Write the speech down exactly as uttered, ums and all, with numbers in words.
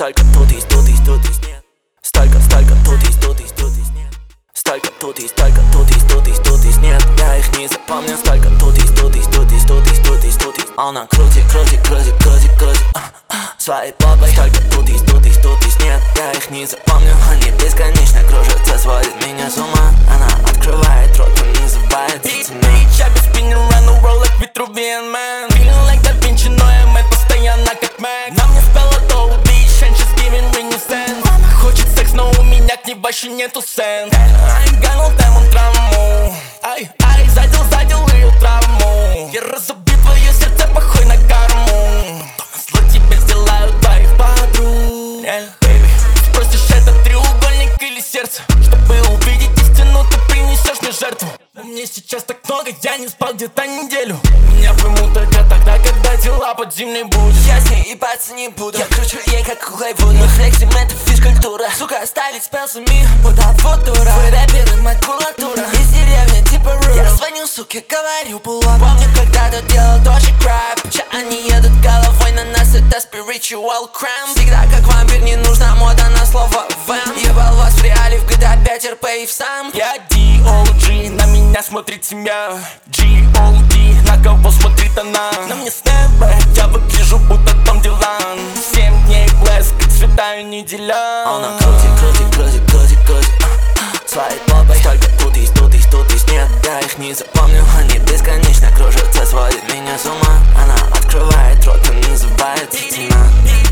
Столько тут есть, тут есть, тут есть нет. Столько, столько тут есть, тут есть, тут есть нет. Столько тут есть, столько тут есть, тут есть, тут есть нет. Я их не запомню. Столько тут есть, тут есть, тут есть, тут есть, тут есть, тут есть. Она крутит, крутит, крутит, крутит, крутит своей попой. Столько тут есть, тут есть, тут есть нет. Я их не запомню. Они бесконечно кружатся, сводят меня с ума. Она открывает рот, но не забывает цена. I be spinning around the world like Vitruvian man. Feeling like Da Vinci, но я мэтт постоянно как Мэг. На мне спела то убить, and she's giving me new sense. Она хочет секс, но у меня к ней вообще нету сенс. I ain't got no time on травму. Ай, ай, задел, задел ее травму. Я разобью твое сердце, похуй на карму. Потом на зло тебе сделаю твоих подруг. Yeah, baby, спросишь, это треугольник или сердце? Чтобы увидеть истину, ты принесешь мне жертву. Но мне сейчас так много, я не спал где-то неделю. Меня поймут только тогда, когда дела подземные будут. Я с ней ебаться не буду. Я кручу ей как куклой буду. Мы флексим, это физкультура. Сука, оставить спелсами, будто футура. Вы рэперы, макулатура. Из деревни типа Ру. Я звоню, суке, говорю, пулап. Помню, когда-то делал тоже крап. Че они едут головой на нас, это spiritual crime. Всегда как вампир, не нужна мода на слово вам. Ебал вас в реале, в джи ти эй пять эр пи и в сам. Я ди о джи, на меня смотрит семья. джи о ди, на кого смотрит она? На мне снэпбэк, я выгляжу будто Том Дилан. Семь дней блеск, цвета и неделя. Она крутит, крутит, крутит, крутит, крутит своей попой. Столько тут есть, тут есть, тут есть нет. Я их не запомню. Они бесконечно кружатся, сводят меня с ума. Она открывает рот, но не забывает цена.